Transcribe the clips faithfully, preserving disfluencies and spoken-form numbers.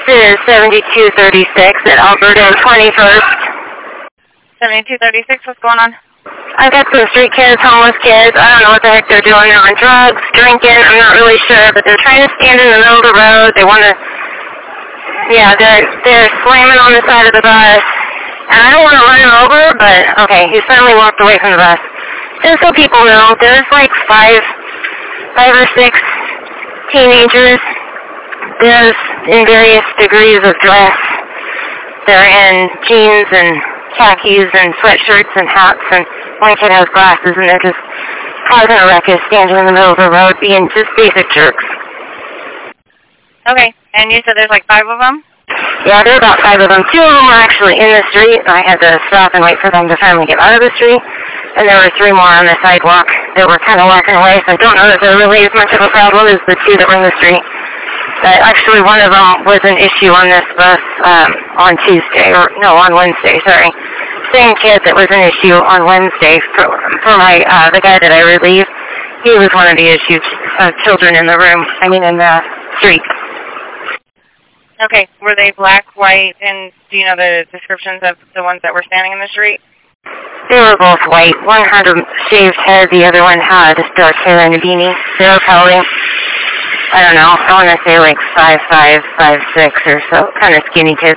is seventy-two thirty-six at Alberta twenty-first. seventy-two thirty-six, what's going on? I've got some street kids, homeless kids. I don't know what the heck they're doing. They're on drugs, drinking. I'm not really sure, but they're trying to stand in the middle of the road. They want to, yeah, they're, they're slamming on the side of the bus. And I don't want to run him over, but okay, he suddenly walked away from the bus. Just so people know, there's like five, five or six teenagers. There's in various degrees of dress. They're in jeans and khakis and sweatshirts and hats, and one kid has glasses, and they're just causing a ruckus, standing in the middle of the road, being just basic jerks. Okay, and you said there's like five of them? Yeah, there are about five of them. Two of them were actually in the street. I had to stop and wait for them to finally get out of the street. And there were three more on the sidewalk that were kind of walking away, so I don't know that they're really as much of a problem as the two that were in the street. But actually, one of them was an issue on this bus um, on Tuesday, or no, on Wednesday, sorry. Same kid that was an issue on Wednesday for, for my uh, the guy that I relieved. He was one of the issue uh, children in the room, I mean in the street. Okay, were they black, white, and do you know the descriptions of the ones that were standing in the street? They were both white. One had a shaved head, the other one had dark hair and a beanie. They were probably, I don't know, I want to say like five five, five six or so, kind of skinny kids.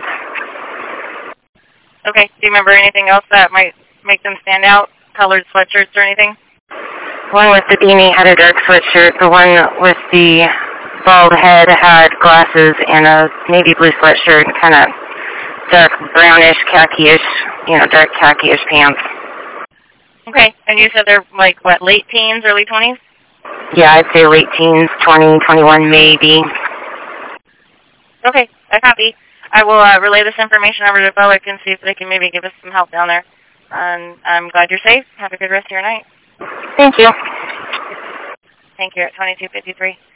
Okay, do you remember anything else that might make them stand out? Colored sweatshirts or anything? One with the beanie had a dark sweatshirt. The one with the bald head had glasses and a navy blue sweatshirt, kind of dark brownish, khaki-ish, you know, dark khaki-ish pants. Okay, and you said they're like, what, late teens, early twenties? Yeah, I'd say late teens, twenty, twenty-one maybe. Okay, I copy. I will uh, relay this information over to Bowick and see if they can maybe give us some help down there. And I'm glad you're safe. Have a good rest of your night. Thank you. Thank you at twenty-two fifty-three.